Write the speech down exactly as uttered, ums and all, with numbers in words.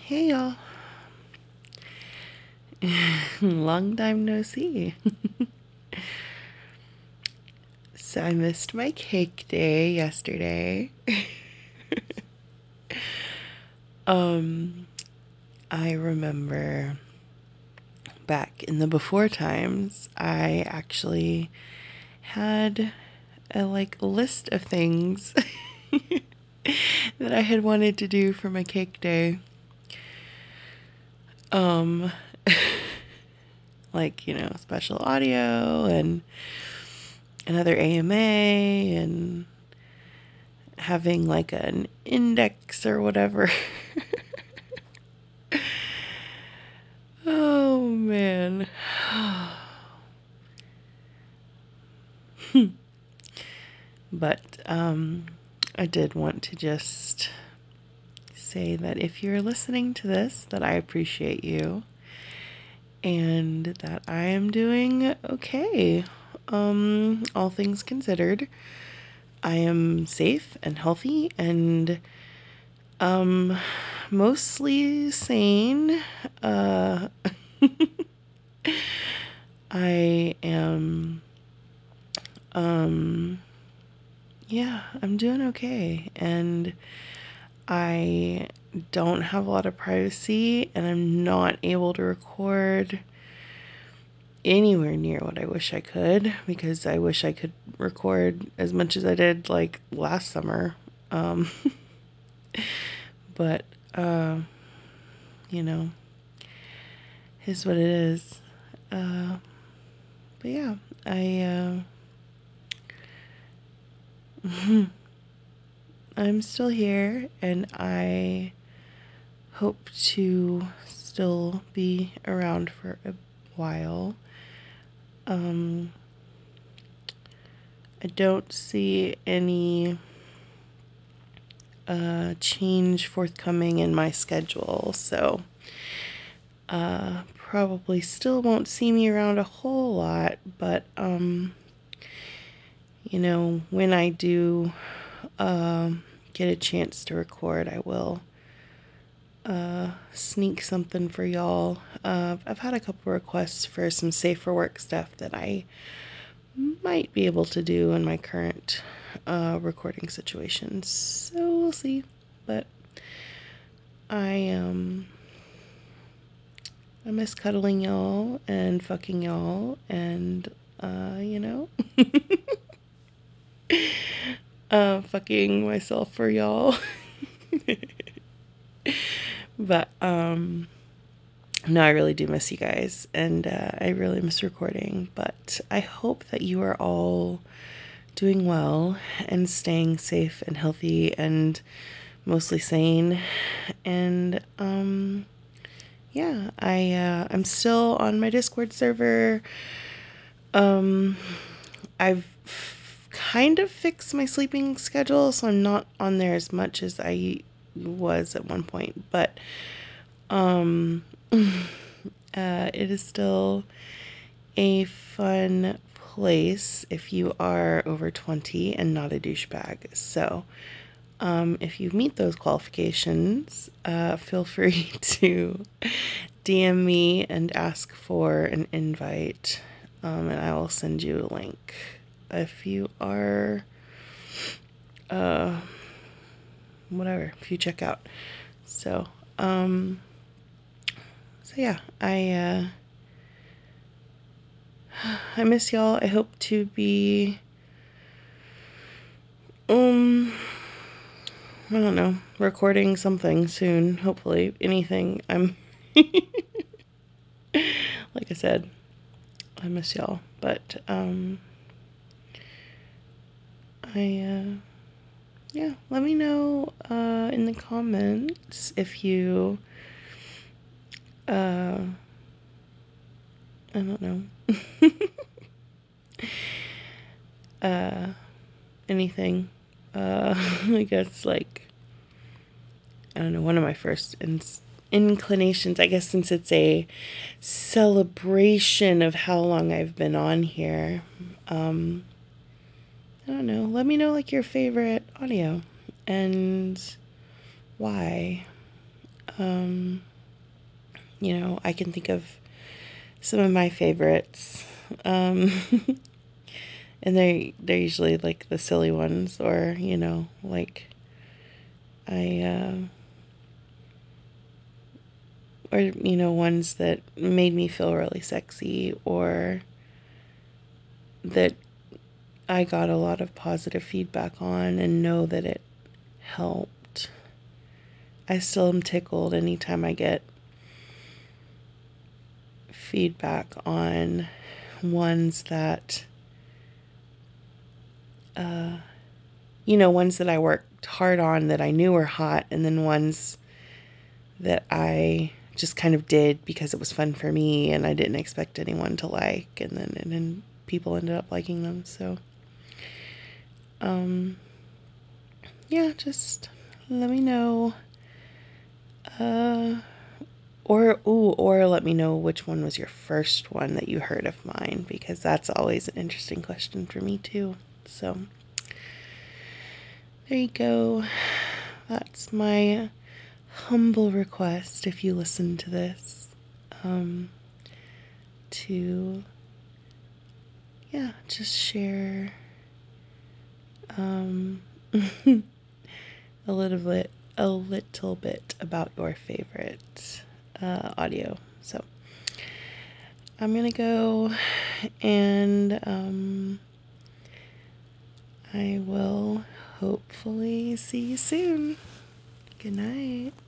Hey y'all. Long time no see. So I missed my cake day yesterday. um I remember back in the before times, I actually had a like list of things that I had wanted to do for my cake day. Um like, you know, special audio and another A M A and having like an index or whatever. Oh man. But um, I did want to just say that if you're listening to this, that I appreciate you and that I am doing okay. Um, all things considered, I am safe and healthy and um, mostly sane. Uh, I am, um, yeah, I'm doing okay. And I don't have a lot of privacy and I'm not able to record anywhere near what I wish I could because I wish I could record as much as I did like last summer. Um, but, uh, you know, is what it is. Uh, but yeah, I, uh, I'm still here and I hope to still be around for a while. Um, I don't see any uh, change forthcoming in my schedule, so uh, probably still won't see me around a whole lot, but um, you know, when I do um, get a chance to record, I will uh, sneak something for y'all. Uh, I've had a couple requests for some safe for work stuff that I might be able to do in my current uh, recording situations. So we'll see. But I um I miss cuddling y'all and fucking y'all and uh you know uh fucking myself for y'all. But um no, I really do miss you guys and uh, I really miss recording. But I hope that you are all doing well and staying safe and healthy and mostly sane. And um yeah, I uh, I'm still on my Discord server. Um I've f- kind of fixed my sleeping schedule, so I'm not on there as much as I was at one point, but um uh it is still a fun place if you are over twenty and not a douchebag. So, um, if you meet those qualifications, uh, feel free to D M me and ask for an invite, um, and I will send you a link. If you are, uh, whatever, if you check out. So, um, so yeah, I, uh, I miss y'all. I hope to be, um, I don't know, recording something soon, hopefully. Anything. I'm, like I said, I miss y'all. But, um, I, uh, yeah, let me know, uh, in the comments if you, uh, I don't know, uh, anything. Uh, I guess, like, I don't know, one of my first in- inclinations, I guess, since it's a celebration of how long I've been on here, um, I don't know, let me know, like, your favorite audio and why. Um, you know, I can think of some of my favorites. Um, and they they're usually like the silly ones, or, you know, like I uh, or, you know, ones that made me feel really sexy, or that I got a lot of positive feedback on and know that it helped. I still am tickled anytime I get feedback on ones that, uh, you know, ones that I worked hard on that I knew were hot, and then ones that I just kind of did because it was fun for me and I didn't expect anyone to like, and then and then people ended up liking them. So, um, yeah, just let me know. Uh, or ooh, or let me know which one was your first one that you heard of mine, because that's always an interesting question for me too. So there you go. That's my humble request, if you listen to this, um, to, yeah, just share um, a little bit, a little bit about your favorite uh, audio. So I'm gonna go, and um, I will hopefully see you soon. Good night.